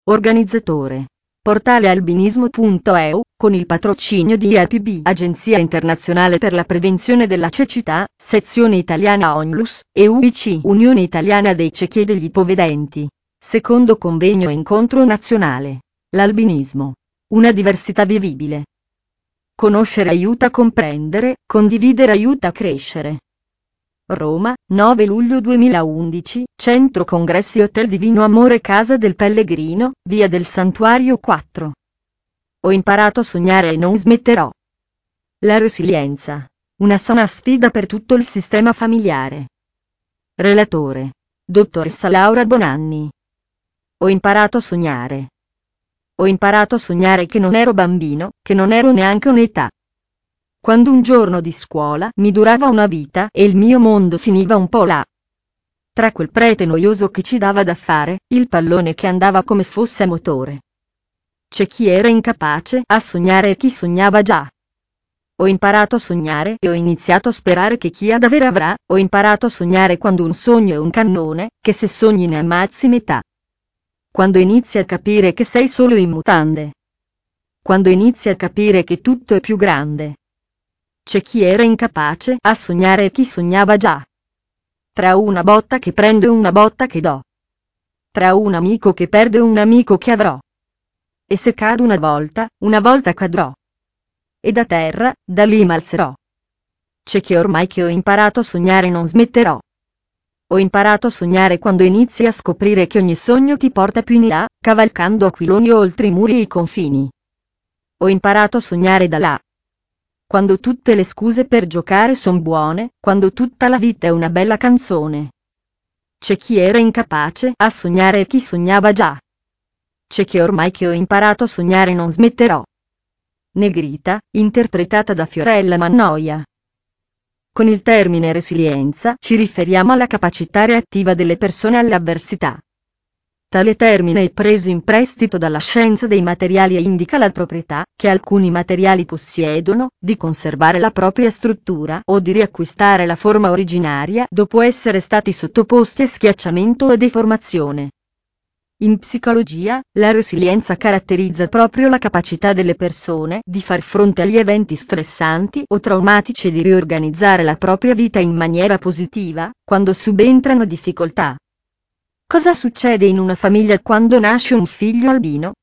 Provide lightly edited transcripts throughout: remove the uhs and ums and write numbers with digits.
Organizzatore. Portale albinismo.eu, con il patrocinio di IAPB, Agenzia Internazionale per la Prevenzione della Cecità, Sezione Italiana ONLUS, e UIC, Unione Italiana dei Ciechi e degli Ipovedenti. Secondo convegno e incontro nazionale. L'albinismo. Una diversità vivibile. Conoscere aiuta a comprendere, condividere aiuta a crescere. Roma, 9 luglio 2011, Centro Congressi Hotel Divino Amore Casa del Pellegrino, Via del Santuario 4. Ho imparato a sognare e non smetterò. La resilienza. Una sana sfida per tutto il sistema familiare. Relatore. Dottoressa Laura Bonanni. Ho imparato a sognare. Ho imparato a sognare che non ero bambino, che non ero neanche un'età. Quando un giorno di scuola mi durava una vita e il mio mondo finiva un po' là. Tra quel prete noioso che ci dava da fare, il pallone che andava come fosse a motore. C'è chi era incapace a sognare e chi sognava già. Ho imparato a sognare e ho iniziato a sperare che chi ha da avere avrà. Ho imparato a sognare quando un sogno è un cannone, che se sogni ne ammazzi metà. Quando inizi a capire che sei solo in mutande. Quando inizi a capire che tutto è più grande. C'è chi era incapace a sognare e chi sognava già. Tra una botta che prendo e una botta che do. Tra un amico che perdo e un amico che avrò. E se cado una volta cadrò. E da terra, da lì m'alzerò. C'è che ormai che ho imparato a sognare non smetterò. Ho imparato a sognare quando inizi a scoprire che ogni sogno ti porta più in là, cavalcando aquiloni oltre i muri e i confini. Ho imparato a sognare da là. Quando tutte le scuse per giocare son buone, quando tutta la vita è una bella canzone. C'è chi era incapace a sognare e chi sognava già. C'è che ormai che ho imparato a sognare non smetterò. Negrita, interpretata da Fiorella Mannoia. Con il termine resilienza ci riferiamo alla capacità reattiva delle persone alle avversità. Tale termine è preso in prestito dalla scienza dei materiali e indica la proprietà che alcuni materiali possiedono di conservare la propria struttura o di riacquistare la forma originaria dopo essere stati sottoposti a schiacciamento o deformazione. In psicologia, la resilienza caratterizza proprio la capacità delle persone di far fronte agli eventi stressanti o traumatici e di riorganizzare la propria vita in maniera positiva quando subentrano difficoltà. Cosa succede in una famiglia quando nasce un figlio albino?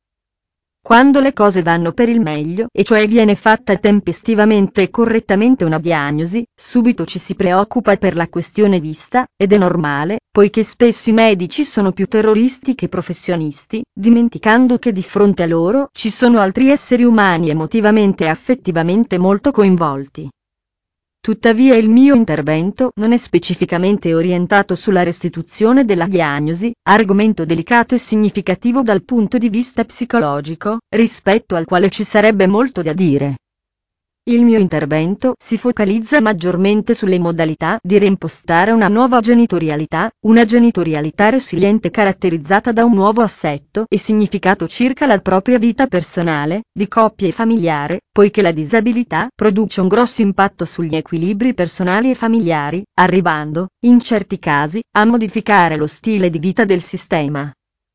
Quando le cose vanno per il meglio, e cioè viene fatta tempestivamente e correttamente una diagnosi, subito ci si preoccupa per la questione vista, ed è normale, poiché spesso i medici sono più terroristi che professionisti, dimenticando che di fronte a loro ci sono altri esseri umani emotivamente e affettivamente molto coinvolti. Tuttavia il mio intervento non è specificamente orientato sulla restituzione della diagnosi, argomento delicato e significativo dal punto di vista psicologico, rispetto al quale ci sarebbe molto da dire. Il mio intervento si focalizza maggiormente sulle modalità di reimpostare una nuova genitorialità, una genitorialità resiliente caratterizzata da un nuovo assetto e significato circa la propria vita personale, di coppia e familiare, poiché la disabilità produce un grosso impatto sugli equilibri personali e familiari, arrivando, in certi casi, a modificare lo stile di vita del sistema.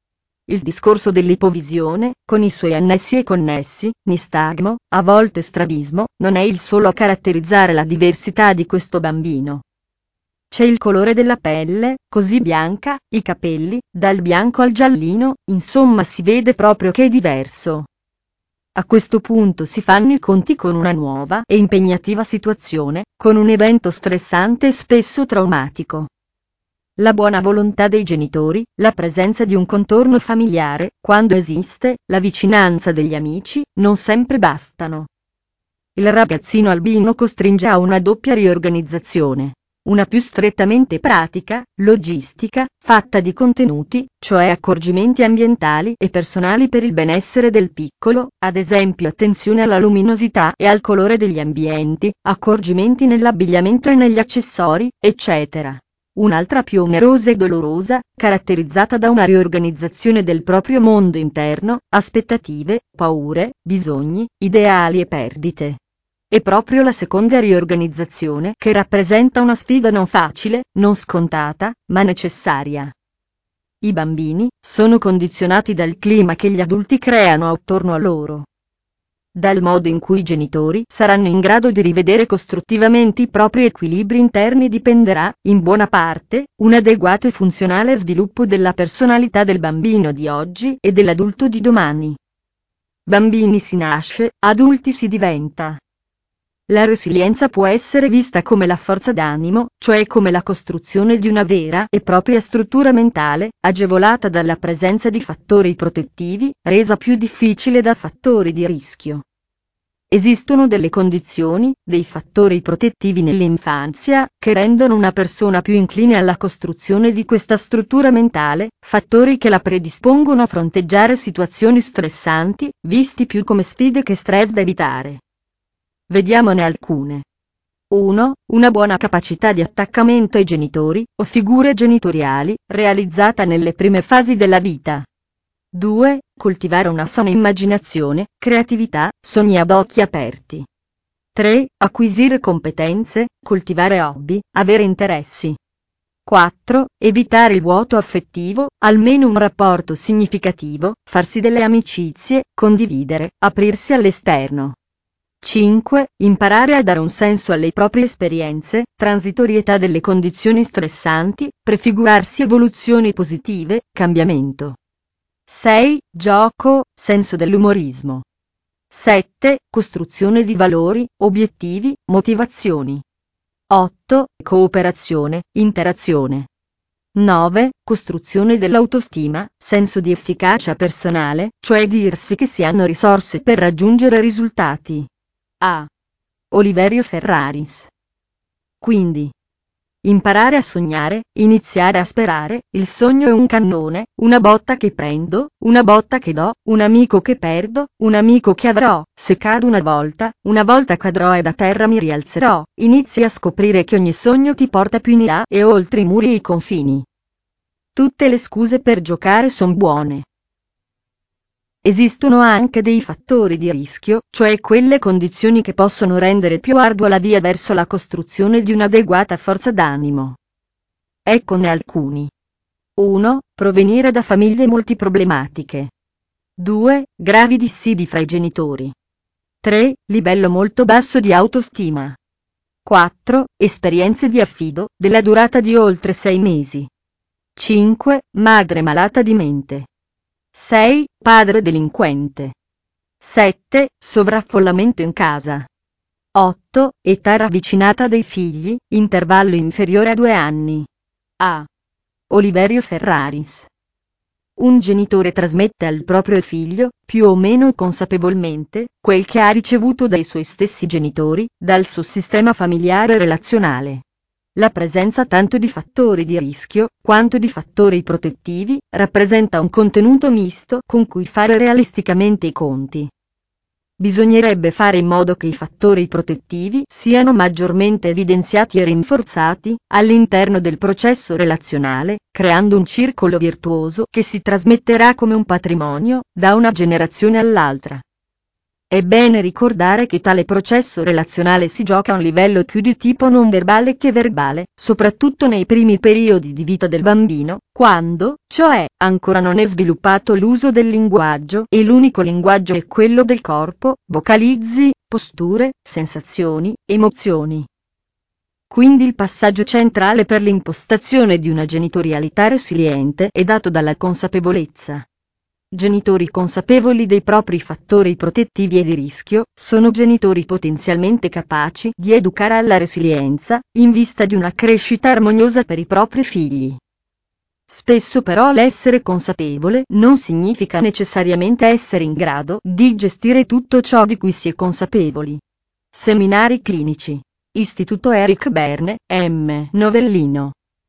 Il discorso dell'ipovisione, con i suoi annessi e connessi, nistagmo, a volte strabismo, non è il solo a caratterizzare la diversità di questo bambino. C'è il colore della pelle, così bianca, i capelli, dal bianco al giallino, insomma si vede proprio che è diverso. A questo punto si fanno i conti con una nuova e impegnativa situazione, con un evento stressante e spesso traumatico. La buona volontà dei genitori, la presenza di un contorno familiare, quando esiste, la vicinanza degli amici, non sempre bastano. Il ragazzino albino costringe a una doppia riorganizzazione. Una più strettamente pratica, logistica, fatta di contenuti, cioè accorgimenti ambientali e personali per il benessere del piccolo, ad esempio attenzione alla luminosità e al colore degli ambienti, accorgimenti nell'abbigliamento e negli accessori, eccetera. Un'altra più onerosa e dolorosa, caratterizzata da una riorganizzazione del proprio mondo interno, aspettative, paure, bisogni, ideali e perdite. È proprio la seconda riorganizzazione che rappresenta una sfida non facile, non scontata, ma necessaria. I bambini sono condizionati dal clima che gli adulti creano attorno a loro. Dal modo in cui i genitori saranno in grado di rivedere costruttivamente i propri equilibri interni dipenderà, in buona parte, un adeguato e funzionale sviluppo della personalità del bambino di oggi e dell'adulto di domani. Bambini si nasce, adulti si diventa. La resilienza può essere vista come la forza d'animo, cioè come la costruzione di una vera e propria struttura mentale, agevolata dalla presenza di fattori protettivi, resa più difficile da fattori di rischio. Esistono delle condizioni, dei fattori protettivi nell'infanzia, che rendono una persona più incline alla costruzione di questa struttura mentale, fattori che la predispongono a fronteggiare situazioni stressanti, visti più come sfide che stress da evitare. Vediamone alcune. 1. Una buona capacità di attaccamento ai genitori, o figure genitoriali, realizzata nelle prime fasi della vita. 2. Coltivare una sana immaginazione, creatività, sogni ad occhi aperti. 3. Acquisire competenze, coltivare hobby, avere interessi. 4. Evitare il vuoto affettivo, almeno un rapporto significativo, farsi delle amicizie, condividere, aprirsi all'esterno. 5. Imparare a dare un senso alle proprie esperienze, transitorietà delle condizioni stressanti, prefigurarsi evoluzioni positive, cambiamento. 6. Gioco, senso dell'umorismo. 7. Costruzione di valori, obiettivi, motivazioni. 8. Cooperazione, interazione. 9. Costruzione dell'autostima, senso di efficacia personale, cioè dirsi che si hanno risorse per raggiungere risultati. A. Oliverio Ferraris. Quindi, imparare a sognare, iniziare a sperare, il sogno è un cannone, una botta che prendo, una botta che do, un amico che perdo, un amico che avrò, se cado una volta cadrò e da terra mi rialzerò, inizi a scoprire che ogni sogno ti porta più in là e oltre i muri e i confini. Tutte le scuse per giocare son buone. Esistono anche dei fattori di rischio, cioè quelle condizioni che possono rendere più ardua la via verso la costruzione di un'adeguata forza d'animo. Eccone alcuni. 1. Provenire da famiglie multiproblematiche. 2. Gravi dissidi fra i genitori. 3. Livello molto basso di autostima. 4. Esperienze di affido, della durata di oltre 6 mesi. 5. Madre malata di mente. 6. Padre delinquente. 7. Sovraffollamento in casa. 8. Età ravvicinata dei figli, intervallo inferiore a 2 anni. A. Oliverio Ferraris. Un genitore trasmette al proprio figlio, più o meno consapevolmente, quel che ha ricevuto dai suoi stessi genitori, dal suo sistema familiare e relazionale. La presenza tanto di fattori di rischio, quanto di fattori protettivi, rappresenta un contenuto misto con cui fare realisticamente i conti. Bisognerebbe fare in modo che i fattori protettivi siano maggiormente evidenziati e rinforzati all'interno del processo relazionale, creando un circolo virtuoso che si trasmetterà come un patrimonio da una generazione all'altra. È bene ricordare che tale processo relazionale si gioca a un livello più di tipo non verbale che verbale, soprattutto nei primi periodi di vita del bambino, quando, cioè, ancora non è sviluppato l'uso del linguaggio e l'unico linguaggio è quello del corpo, vocalizzi, posture, sensazioni, emozioni. Quindi il passaggio centrale per l'impostazione di una genitorialità resiliente è dato dalla consapevolezza. Genitori consapevoli dei propri fattori protettivi e di rischio, sono genitori potenzialmente capaci di educare alla resilienza, in vista di una crescita armoniosa per i propri figli. Spesso però l'essere consapevole non significa necessariamente essere in grado di gestire tutto ciò di cui si è consapevoli. Seminari clinici. Istituto Eric Berne, M. Novellino.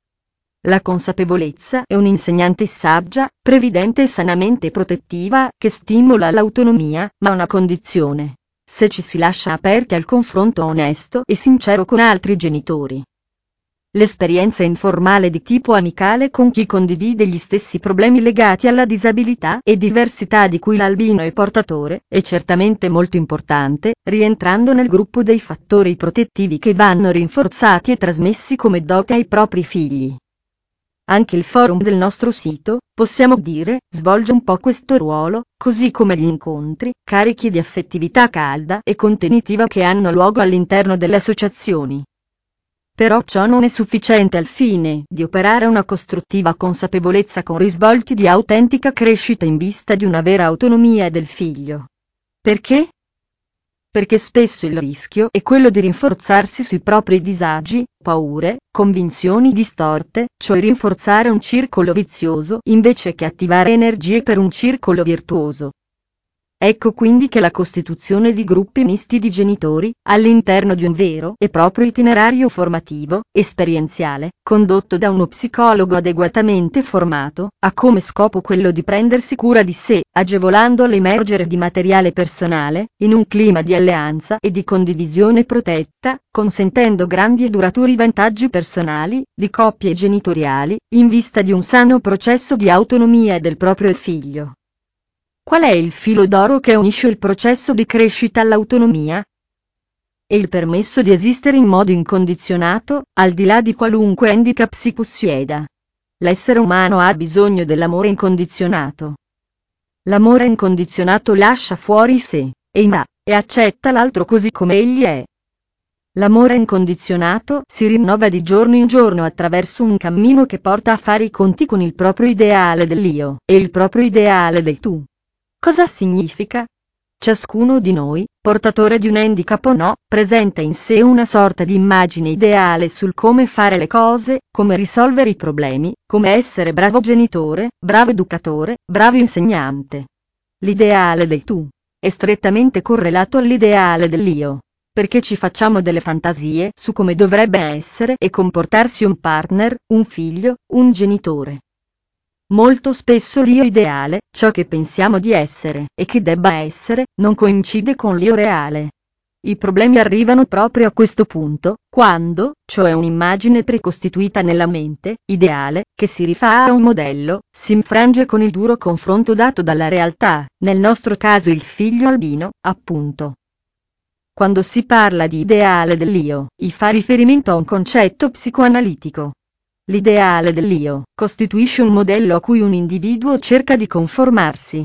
La consapevolezza è un'insegnante saggia, previdente e sanamente protettiva, che stimola l'autonomia, ma a una condizione: se ci si lascia aperti al confronto onesto e sincero con altri genitori. L'esperienza informale di tipo amicale con chi condivide gli stessi problemi legati alla disabilità e diversità di cui l'albino è portatore è certamente molto importante, rientrando nel gruppo dei fattori protettivi che vanno rinforzati e trasmessi come dote ai propri figli. Anche il forum del nostro sito, possiamo dire, svolge un po' questo ruolo, così come gli incontri, carichi di affettività calda e contenitiva che hanno luogo all'interno delle associazioni. Però ciò non è sufficiente al fine di operare una costruttiva consapevolezza con risvolti di autentica crescita in vista di una vera autonomia del figlio. Perché? Perché spesso il rischio è quello di rinforzarsi sui propri disagi, paure, convinzioni distorte, cioè rinforzare un circolo vizioso invece che attivare energie per un circolo virtuoso. Ecco quindi che la costituzione di gruppi misti di genitori, all'interno di un vero e proprio itinerario formativo, esperienziale, condotto da uno psicologo adeguatamente formato, ha come scopo quello di prendersi cura di sé, agevolando l'emergere di materiale personale, in un clima di alleanza e di condivisione protetta, consentendo grandi e duraturi vantaggi personali, di coppie genitoriali, in vista di un sano processo di autonomia del proprio figlio. Qual è il filo d'oro che unisce il processo di crescita all'autonomia? È il permesso di esistere in modo incondizionato, al di là di qualunque handicap si possieda. L'essere umano ha bisogno dell'amore incondizionato. L'amore incondizionato lascia fuori sé, e accetta l'altro così come egli è. L'amore incondizionato si rinnova di giorno in giorno attraverso un cammino che porta a fare i conti con il proprio ideale dell'io e il proprio ideale del tu. Cosa significa? Ciascuno di noi, portatore di un handicap o no, presenta in sé una sorta di immagine ideale sul come fare le cose, come risolvere i problemi, come essere bravo genitore, bravo educatore, bravo insegnante. L'ideale del tu è strettamente correlato all'ideale dell'io, perché ci facciamo delle fantasie su come dovrebbe essere e comportarsi un partner, un figlio, un genitore. Molto spesso l'io ideale, ciò che pensiamo di essere e che debba essere, non coincide con l'io reale. I problemi arrivano proprio a questo punto, quando, cioè un'immagine precostituita nella mente, ideale, che si rifà a un modello, si infrange con il duro confronto dato dalla realtà, nel nostro caso il figlio albino, appunto. Quando si parla di ideale dell'io, fa riferimento a un concetto psicoanalitico. L'ideale dell'io costituisce un modello a cui un individuo cerca di conformarsi.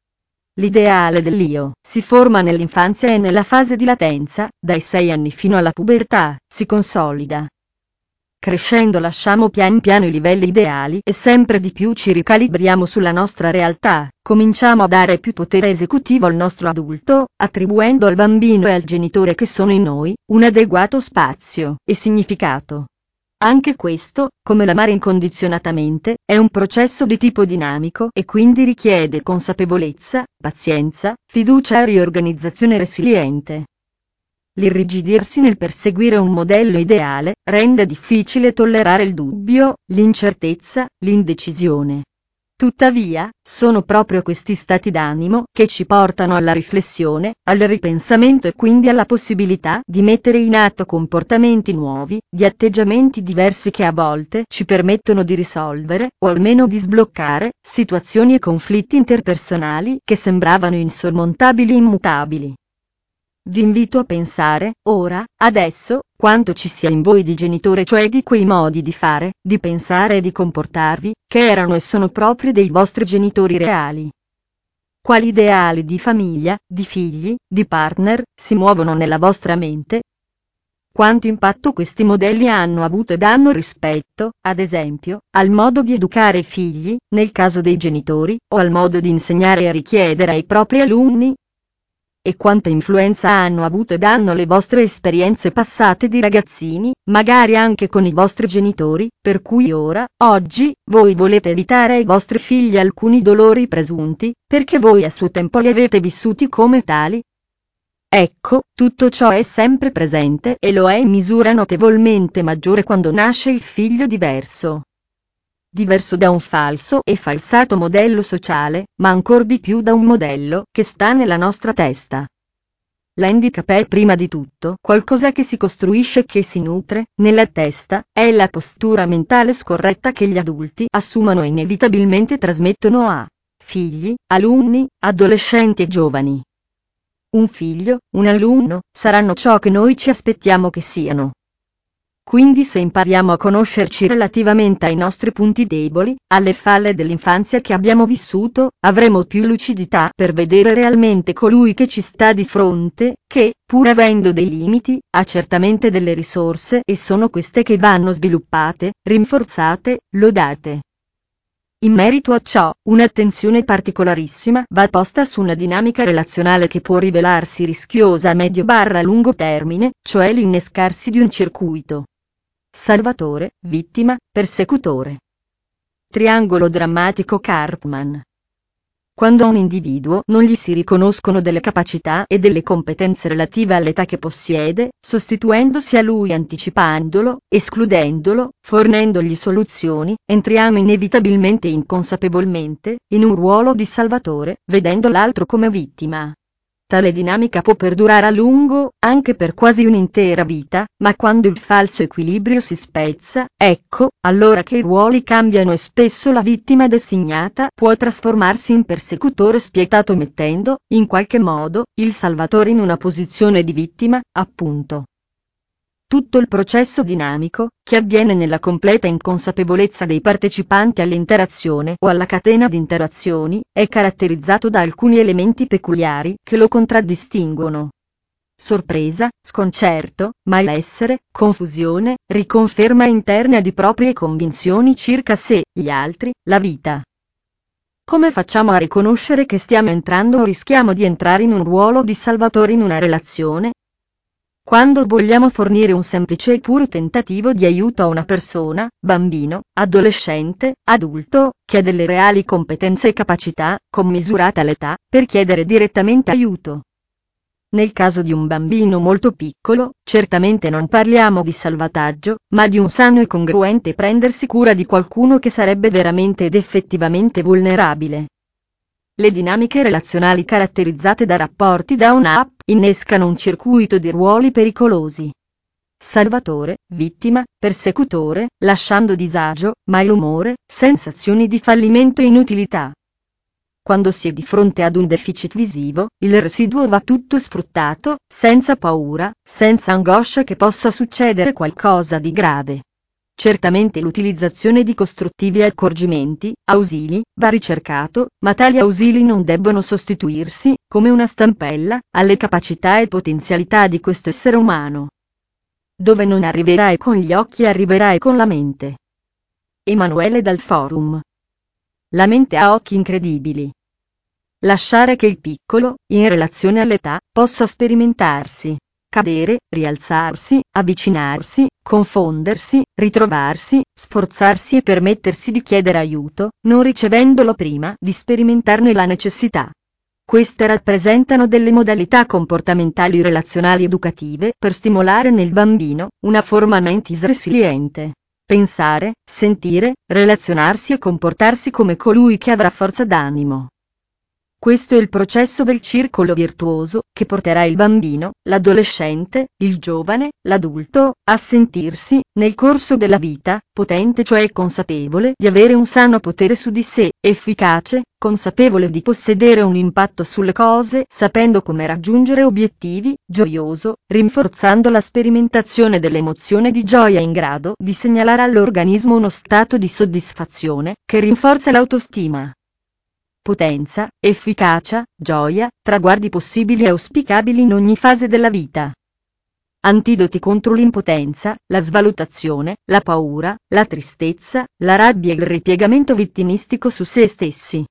L'ideale dell'io si forma nell'infanzia e nella fase di latenza, dai 6 anni fino alla pubertà, si consolida. Crescendo lasciamo pian piano i livelli ideali e sempre di più ci ricalibriamo sulla nostra realtà, cominciamo a dare più potere esecutivo al nostro adulto, attribuendo al bambino e al genitore che sono in noi, un adeguato spazio e significato. Anche questo, come l'amare incondizionatamente, è un processo di tipo dinamico e quindi richiede consapevolezza, pazienza, fiducia e riorganizzazione resiliente. L'irrigidirsi nel perseguire un modello ideale rende difficile tollerare il dubbio, l'incertezza, l'indecisione. Tuttavia, sono proprio questi stati d'animo che ci portano alla riflessione, al ripensamento e quindi alla possibilità di mettere in atto comportamenti nuovi, di atteggiamenti diversi che a volte ci permettono di risolvere, o almeno di sbloccare, situazioni e conflitti interpersonali che sembravano insormontabili e immutabili. Vi invito a pensare, ora, adesso, quanto ci sia in voi di genitore, cioè di quei modi di fare, di pensare e di comportarvi, che erano e sono propri dei vostri genitori reali. Quali ideali di famiglia, di figli, di partner, si muovono nella vostra mente? Quanto impatto questi modelli hanno avuto ed hanno rispetto, ad esempio, al modo di educare i figli, nel caso dei genitori, o al modo di insegnare e richiedere ai propri alunni? E quanta influenza hanno avuto ed hanno le vostre esperienze passate di ragazzini, magari anche con i vostri genitori, per cui ora, oggi, voi volete evitare ai vostri figli alcuni dolori presunti, perché voi a suo tempo li avete vissuti come tali? Ecco, tutto ciò è sempre presente e lo è in misura notevolmente maggiore quando nasce il figlio diverso. Diverso da un falso e falsato modello sociale, ma ancor di più da un modello che sta nella nostra testa. L'handicap è prima di tutto qualcosa che si costruisce e che si nutre, nella testa, è la postura mentale scorretta che gli adulti assumono e inevitabilmente trasmettono a figli, alunni, adolescenti e giovani. Un figlio, un alunno, saranno ciò che noi ci aspettiamo che siano. Quindi se impariamo a conoscerci relativamente ai nostri punti deboli, alle falle dell'infanzia che abbiamo vissuto, avremo più lucidità per vedere realmente colui che ci sta di fronte, che, pur avendo dei limiti, ha certamente delle risorse e sono queste che vanno sviluppate, rinforzate, lodate. In merito a ciò, un'attenzione particolarissima va posta su una dinamica relazionale che può rivelarsi rischiosa a medio-lungo termine, cioè l'innescarsi di un circuito salvatore, vittima, persecutore. Triangolo drammatico Karpman. Quando a un individuo non gli si riconoscono delle capacità e delle competenze relative all'età che possiede, sostituendosi a lui anticipandolo, escludendolo, fornendogli soluzioni, entriamo inevitabilmente e inconsapevolmente in un ruolo di salvatore, vedendo l'altro come vittima. Tale dinamica può perdurare a lungo, anche per quasi un'intera vita, ma quando il falso equilibrio si spezza, ecco, allora che i ruoli cambiano e spesso la vittima designata può trasformarsi in persecutore spietato mettendo, in qualche modo, il salvatore in una posizione di vittima, appunto. Tutto il processo dinamico, che avviene nella completa inconsapevolezza dei partecipanti all'interazione o alla catena di interazioni, è caratterizzato da alcuni elementi peculiari che lo contraddistinguono. Sorpresa, sconcerto, malessere, confusione, riconferma interna di proprie convinzioni circa sé, gli altri, la vita. Come facciamo a riconoscere che stiamo entrando o rischiamo di entrare in un ruolo di salvatore in una relazione? Quando vogliamo fornire un semplice e puro tentativo di aiuto a una persona, bambino, adolescente, adulto, che ha delle reali competenze e capacità, commisurate all'età, per chiedere direttamente aiuto. Nel caso di un bambino molto piccolo, certamente non parliamo di salvataggio, ma di un sano e congruente prendersi cura di qualcuno che sarebbe veramente ed effettivamente vulnerabile. Le dinamiche relazionali caratterizzate da rapporti down-up innescano un circuito di ruoli pericolosi. Salvatore, vittima, persecutore, lasciando disagio, malumore, sensazioni di fallimento e inutilità. Quando si è di fronte ad un deficit visivo, il residuo va tutto sfruttato, senza paura, senza angoscia che possa succedere qualcosa di grave. Certamente l'utilizzazione di costruttivi accorgimenti, ausili, va ricercato, ma tali ausili non debbono sostituirsi, come una stampella, alle capacità e potenzialità di questo essere umano. Dove non arriverai con gli occhi arriverai con la mente. Emanuele dal Forum. La mente ha occhi incredibili. Lasciare che il piccolo, in relazione all'età, possa sperimentarsi, cadere, rialzarsi, avvicinarsi, confondersi, ritrovarsi, sforzarsi e permettersi di chiedere aiuto, non ricevendolo prima di sperimentarne la necessità. Queste rappresentano delle modalità comportamentali relazionali educative per stimolare nel bambino una forma mentis resiliente. Pensare, sentire, relazionarsi e comportarsi come colui che avrà forza d'animo. Questo è il processo del circolo virtuoso, che porterà il bambino, l'adolescente, il giovane, l'adulto, a sentirsi, nel corso della vita, potente cioè consapevole di avere un sano potere su di sé, efficace, consapevole di possedere un impatto sulle cose, sapendo come raggiungere obiettivi, gioioso, rinforzando la sperimentazione dell'emozione di gioia in grado di segnalare all'organismo uno stato di soddisfazione, che rinforza l'autostima. Potenza, efficacia, gioia, traguardi possibili e auspicabili in ogni fase della vita. Antidoti contro l'impotenza, la svalutazione, la paura, la tristezza, la rabbia e il ripiegamento vittimistico su se stessi.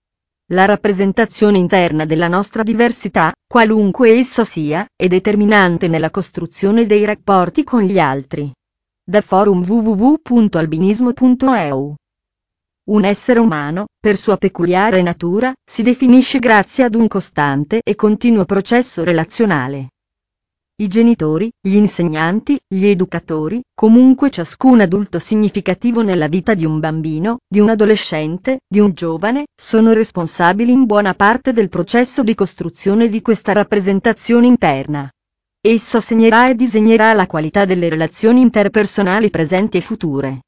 La rappresentazione interna della nostra diversità, qualunque essa sia, è determinante nella costruzione dei rapporti con gli altri. Da forum www.albinismo.eu. Un essere umano, per sua peculiare natura, si definisce grazie ad un costante e continuo processo relazionale. I genitori, gli insegnanti, gli educatori, comunque ciascun adulto significativo nella vita di un bambino, di un adolescente, di un giovane, sono responsabili in buona parte del processo di costruzione di questa rappresentazione interna. Esso segnerà e disegnerà la qualità delle relazioni interpersonali presenti e future.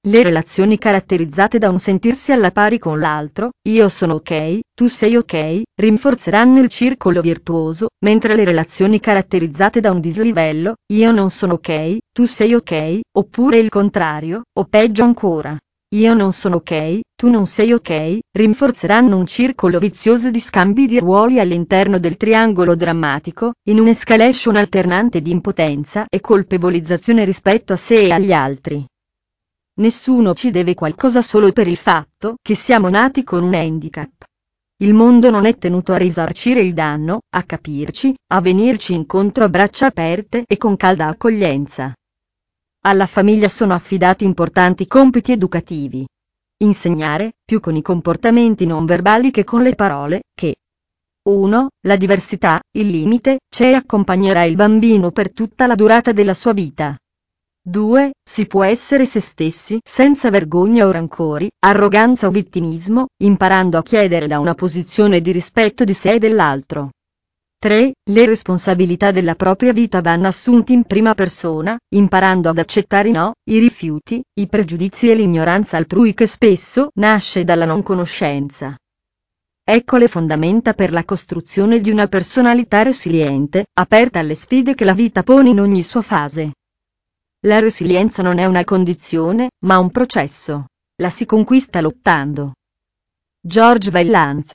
Le relazioni caratterizzate da un sentirsi alla pari con l'altro, io sono ok, tu sei ok, rinforzeranno il circolo virtuoso, mentre le relazioni caratterizzate da un dislivello, io non sono ok, tu sei ok, oppure il contrario, o peggio ancora, io non sono ok, tu non sei ok, rinforzeranno un circolo vizioso di scambi di ruoli all'interno del triangolo drammatico, in un'escalation alternante di impotenza e colpevolizzazione rispetto a sé e agli altri. Nessuno ci deve qualcosa solo per il fatto che siamo nati con un handicap. Il mondo non è tenuto a risarcire il danno, a capirci, a venirci incontro a braccia aperte e con calda accoglienza. Alla famiglia sono affidati importanti compiti educativi. Insegnare, più con i comportamenti non verbali che con le parole, che 1. La diversità, il limite, c'è e accompagnerà il bambino per tutta la durata della sua vita. 2. Si può essere se stessi senza vergogna o rancori, arroganza o vittimismo, imparando a chiedere da una posizione di rispetto di sé e dell'altro. 3. Le responsabilità della propria vita vanno assunti in prima persona, imparando ad accettare i no, i rifiuti, i pregiudizi e l'ignoranza altrui che spesso nasce dalla non conoscenza. Ecco le fondamenta per la costruzione di una personalità resiliente, aperta alle sfide che la vita pone in ogni sua fase. La resilienza non è una condizione, ma un processo. La si conquista lottando. George Vaillant.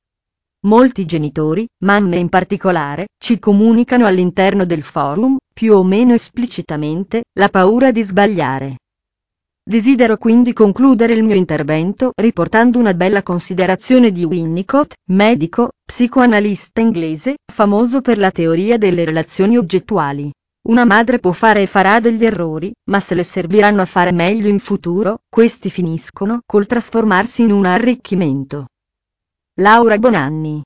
Molti genitori, mamme in particolare, ci comunicano all'interno del forum, più o meno esplicitamente, la paura di sbagliare. Desidero quindi concludere il mio intervento riportando una bella considerazione di Winnicott, medico, psicoanalista inglese, famoso per la teoria delle relazioni oggettuali. Una madre può fare e farà degli errori, ma se le serviranno a fare meglio in futuro, questi finiscono col trasformarsi in un arricchimento. Laura Bonanni.